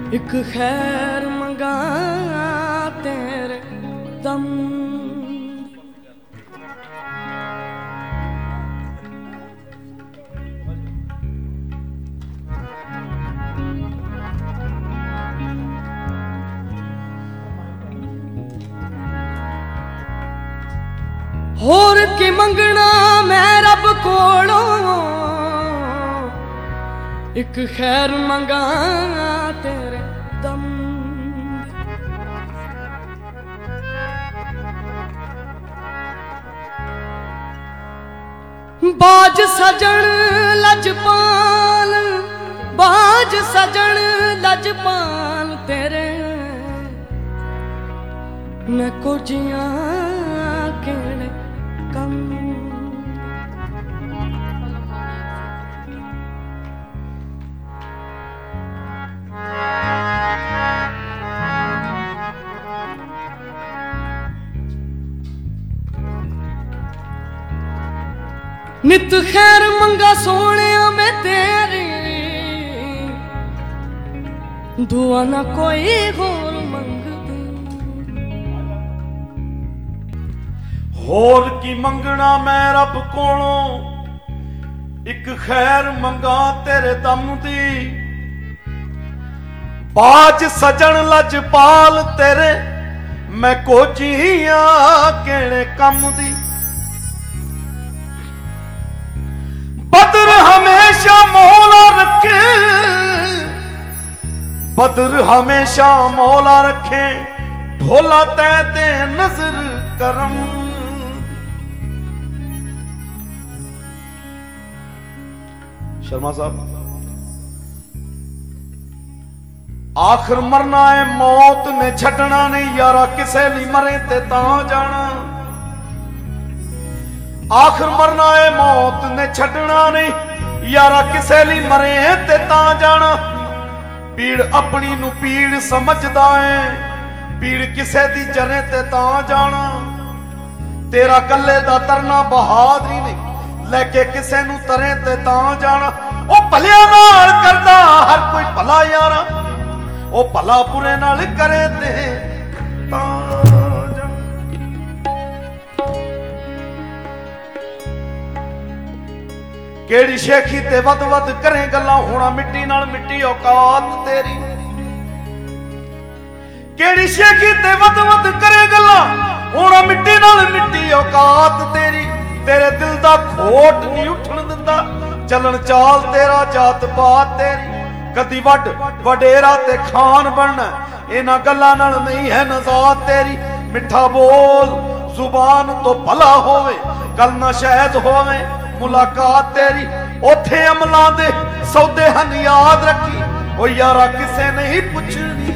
एक खैर मंगा तेरे दम होर की मंगना मैं रब कोलों एक खैर मंगा तेरे दम बाज सजन लजपाल बाज सजन लजपाल तेरे मैं कुजियां केड़े कम नित खैर मंगा सोने मैं तेरी दुआ ना कोई होर मंगदी होर की मंगना मैं रब कोलों एक खैर मंगा तेरे दम दी बाज सजन लजपाल तेरे मैं कोजियां केड़े कम दी बदर हमेशा मौला रखे बदर हमेशा मौला रखे ढोला तैते नजर करम शर्मा साहब आखिर मरना है मौत ने छड़ना नहीं यारा किसे नहीं मरे ते तां जाना आखिर मरना है मौत ने छड़ना नहीं यारा किसे लिए मरे ते तां जाना पीड़ अपनी नू पीड़ समझदा है पीड़ किसे दी जरे ते तां जाना तेरा कल्ले दा तरना बहादरी नहीं लेके किसे नू तरे ते तां जाना ओ भलिया नाल करदा हर कोई भला यारा ओ भला बुरे नाल करे ते तां केड़ी शेखी ते वद वद करे गल्लां होना मिट्टी नाल मिट्टी औकात तेरी केड़ी शेखी ते वद वद करे गल्लां होना मिट्टी नाल मिट्टी औकात तेरी तेरे दिल दा खोट नहीं उठन दिंदा चलन चाल तेरा जात पात तेरी कदी वड वडेरा ते खान बनना इन्हां गल्लां नाल नहीं है नजात तेरी मिठा बोल जुबान तो भला होवे कल ना शायद होवे मुलाकात तेरी ओथे अमलां दे सौदे हन याद रखी ओ यारा किसे नहीं पुछनी